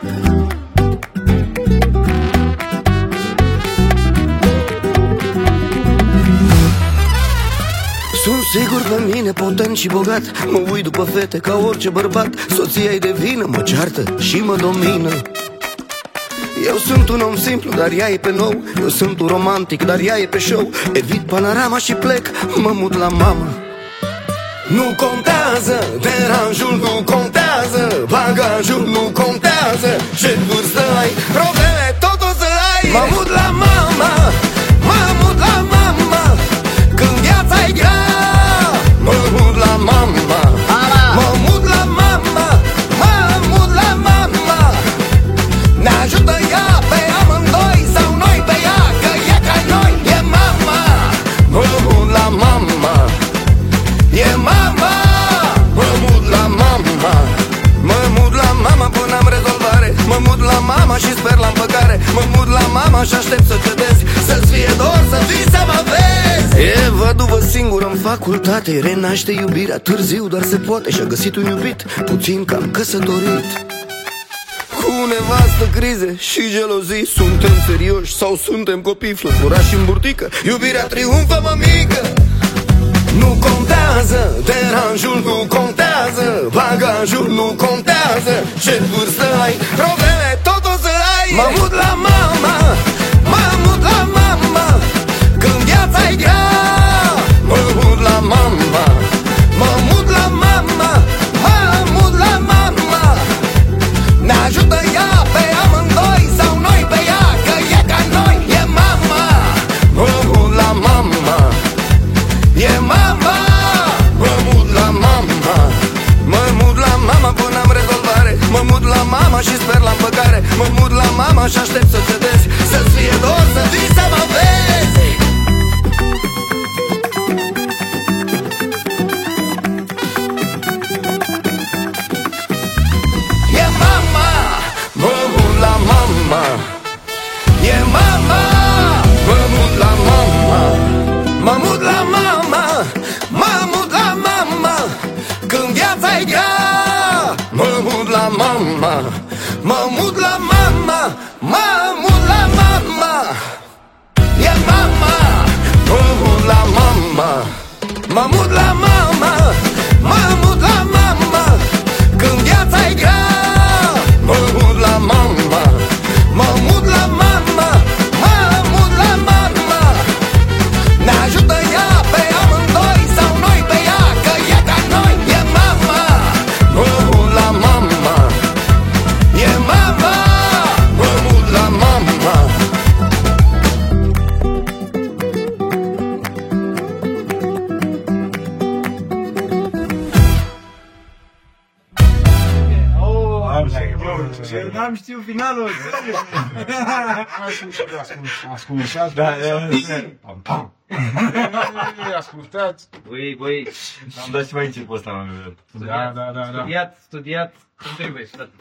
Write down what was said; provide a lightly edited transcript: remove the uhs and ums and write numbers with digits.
Sunt sigur pe mine, potent și bogat. Mă uit după fete ca orice bărbat. Soția-i de vină, mă ceartă și mă domină. Eu sunt un om simplu, dar ea e pe nou. Eu sunt un romantic, dar ea e pe show. Evit panorama și plec, mă mut la mamă. Nu contează, deranjul nu contează, bagajul nu contează, ce vârstă ai, probleme tot o să ai. Mă mut la mama, mă mut la mama, când viața e grea. Mă mut la mama, mă mut la mama, mă mut la mama. Ne ajută ea pe amândoi sau noi pe ea, că e ca noi. E mama, mă mut la mama. E mama, mă mut la mama. Mă mut la mama până am rezolvare. Mă mut la mama și sper la împăcare. Mă mut la mama și aștept să cedezi, să-ți fie dor, să vii să mă vezi. E văduvă singură în facultate, renaște iubirea târziu, dar se poate. Și-a găsit un iubit, puțin cam căsătorit. Cu nevastă, crize și gelozii. Suntem serioși sau suntem copii flăturași în burtică? Iubirea triumfă, mămică. Nu contează, deranjul nu contează, bagajul nu contează, ce vârstă ai, probleme tot o să ai. Mă mut la mama, mă mut la mama, când viața e grea. Mă mut la mama, mă mut la mama, mă mut la mama. Ne ajută ea pe amândoi sau noi pe ea, că e ca noi. E mama, mă mut la mama. E mama, mă mut la mama. Mă mut la mama până am rezolvare. Mă mut la mama și sper la împăcare. Mă mut la mama și aștept să cedezi, să-ți fie dor, să vii să mă vezi. E mama, mă mut la mama. E mama, mă mut la mama. Mă mut la mama, mă mut la mama, când viața e grea. Mă mut la mama, mă mut la mama, mă mut la mama. E mama, mă mut la mama. Mă mut la mama, mă mut la mama, când viața e grea. Mă mut la mama, mă mut la mama, mă mut la mama. Ne ajută ea pe amândoi sau noi pe ea, că e ca noi. E mama, mă mut la mama. E mama, mă mut la mama. N-am știut finalul. Ascultați. Ascultați. Băi, am dat și mai început ăsta, m-am Da. studiat, cum trebuie.